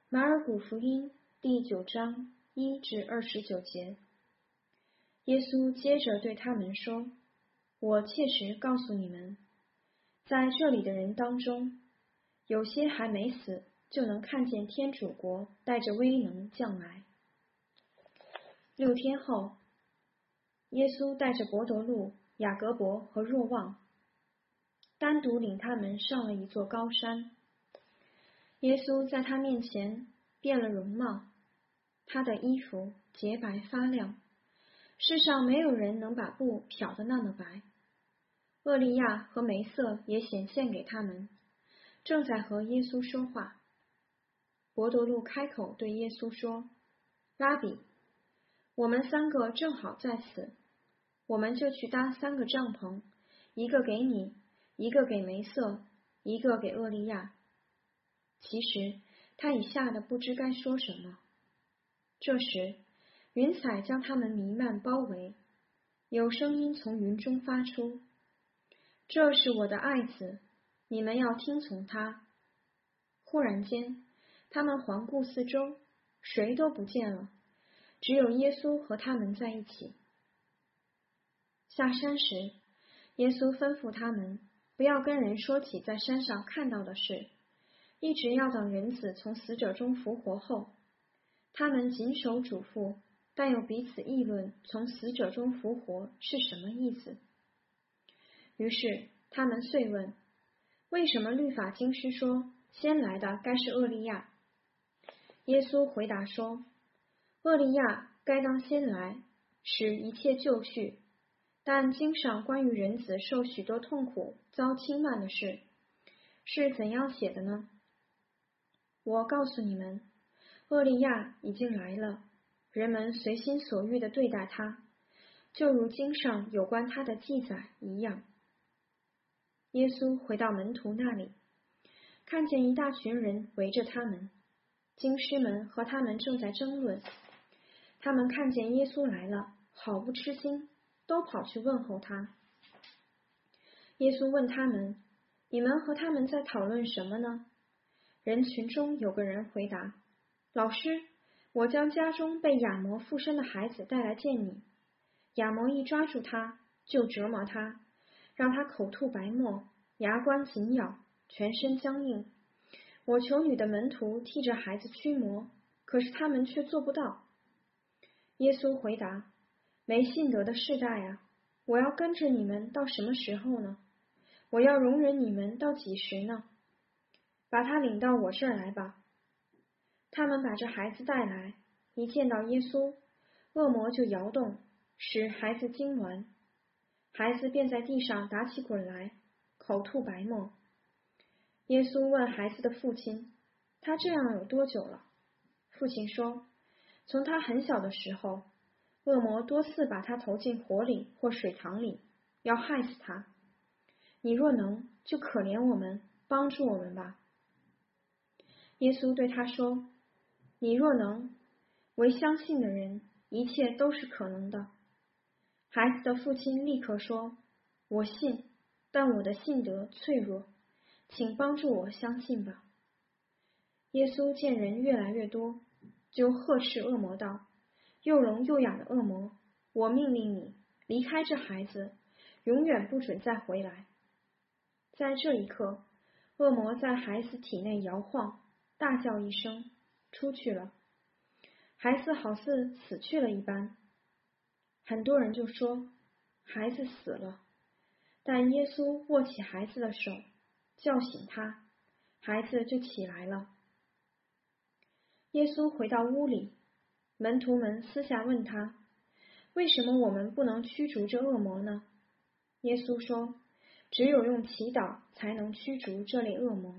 马尔谷福音第9章1至29节。耶稣接着对他们说：我切实告诉你们，在这里的人当中，有些还没死，就能看见天主国带着威能降来。6天后，耶稣带着伯多禄、雅各伯和若望，单独领他们上了一座高山。耶稣在他面前变了容貌，他的衣服洁白发亮，世上没有人能把布漂得那么白。厄利亚和梅瑟也显现给他们，正在和耶稣说话。伯多禄开口对耶稣说：拉比，我们3个正好在此，我们就去搭3个帐篷，一个给你，一个给梅瑟，一个给厄利亚。其实他已吓得不知该说什么。这时云彩将他们弥漫包围，有声音从云中发出：这是我的爱子，你们要听从他。忽然间，他们环顾四周，谁都不见了，只有耶稣和他们在一起。下山时，耶稣吩咐他们不要跟人说起在山上看到的事，一直要等人子从死者中复活后。他们谨守嘱咐，但又彼此议论从死者中复活是什么意思。于是他们遂问：为什么律法经师说先来的该是厄利亚？耶稣回答说：厄利亚该当先来，使一切就绪，但经上关于人子受许多痛苦、遭轻慢的事，是怎样写的呢？我告诉你们，厄利亚已经来了，人们随心所欲地对待他，就如经上有关他的记载一样。耶稣回到门徒那里，看见一大群人围着他们，经师们和他们正在争论。他们看见耶稣来了，好不吃惊，都跑去问候他。耶稣问他们：你们和他们在讨论什么呢？人群中有个人回答：老师，我将家中被哑魔附身的孩子带来见你。哑魔一抓住他，就折磨他，让他口吐白沫，牙关紧咬，全身僵硬。我求你的门徒替这孩子驱魔，可是他们却做不到。耶稣回答：没信德的世代啊，我要跟着你们到什么时候呢？我要容忍你们到几时呢？把他领到我这儿来吧。他们把这孩子带来，一见到耶稣，恶魔就摇动，使孩子痉挛。孩子便在地上打起滚来，口吐白沫。耶稣问孩子的父亲：他这样有多久了？父亲说：从他很小的时候，恶魔多次把他投进火里或水塘里，要害死他。你若能，就可怜我们，帮助我们吧。耶稣对他说：你若能，为相信的人，一切都是可能的。孩子的父亲立刻说：我信，但我的信德脆弱，请帮助我相信吧。耶稣见人越来越多，就呵斥恶魔道：又聋又哑的恶魔，我命令你离开这孩子，永远不准再回来。在这一刻，恶魔在孩子体内摇晃，大叫一声，出去了。孩子好似死去了一般。很多人就说：孩子死了。但耶稣握起孩子的手，叫醒他，孩子就起来了。耶稣回到屋里，门徒们私下问他：为什么我们不能驱逐这恶魔呢？耶稣说：只有用祈祷才能驱逐这类恶魔。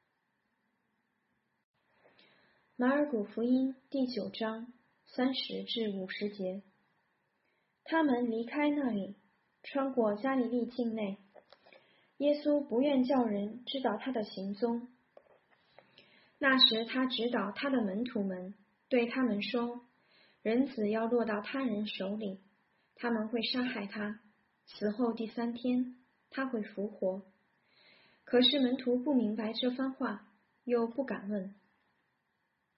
马尔谷福音第9章30至50节。他们离开那里，穿过加利利境内。耶稣不愿叫人知道他的行踪。那时他指导他的门徒们，对他们说：人子要落到他人手里，他们会杀害他，死后第3天他会复活。可是门徒不明白这番话，又不敢问。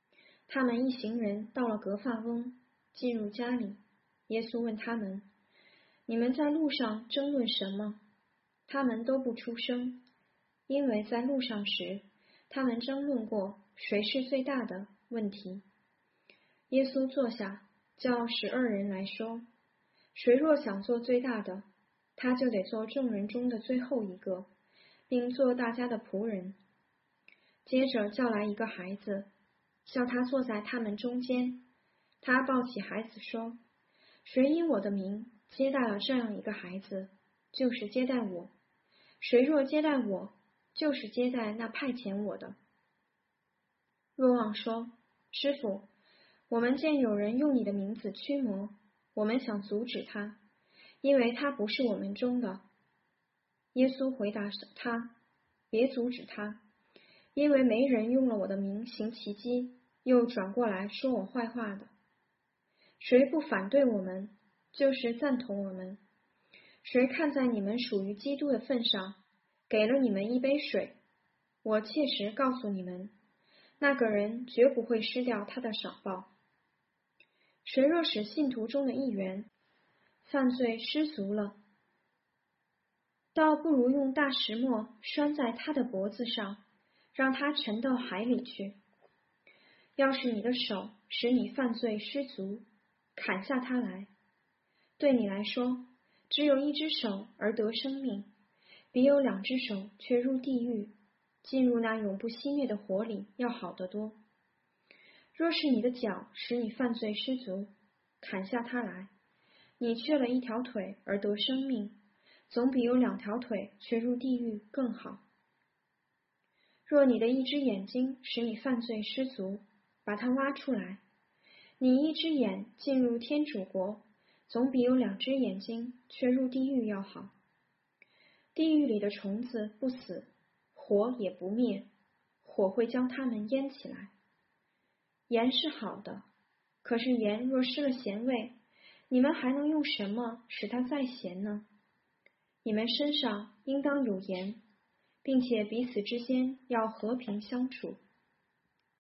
他们一行人到了格法翁，进入家里。耶稣问他们：你们在路上争论什么？他们都不出声，因为在路上时，他们争论过谁是最大的问题。耶稣坐下，叫12人来说：谁若想做最大的，他就得做众人中的最后一个，并做大家的仆人。接着叫来一个孩子，叫他坐在他们中间。他抱起孩子说：谁因我的名接待了这样一个孩子，就是接待我；谁若接待我，就是接待那派遣我的。若望说：师父，我们见有人用你的名字驱魔，我们想阻止他，因为他不是我们中的。耶稣回答他：别阻止他，因为没人用了我的名行奇迹，又转过来说我坏话的。谁不反对我们，就是赞同我们。谁看在你们属于基督的份上，给了你们一杯水，我切实告诉你们，那个人绝不会失掉他的赏报。谁若使信徒中的一员犯罪失足了，倒不如用大石磨拴在他的脖子上，让他沉到海里去。要是你的手使你犯罪失足，砍下它来。对你来说，只有一只手而得生命，比有2只手却入地狱，进入那永不熄灭的火里要好得多。若是你的脚使你犯罪失足，砍下它来。你缺了一条腿而得生命，总比有2条腿却入地狱更好。若你的一只眼睛使你犯罪失足，把它挖出来。你一只眼进入天主国，总比有2只眼睛却入地狱要好。地狱里的虫子不死，火也不灭，火会将它们淹起来。盐是好的，可是盐若失了咸味，你们还能用什么使它再咸呢？你们身上应当有盐，并且彼此之间要和平相处。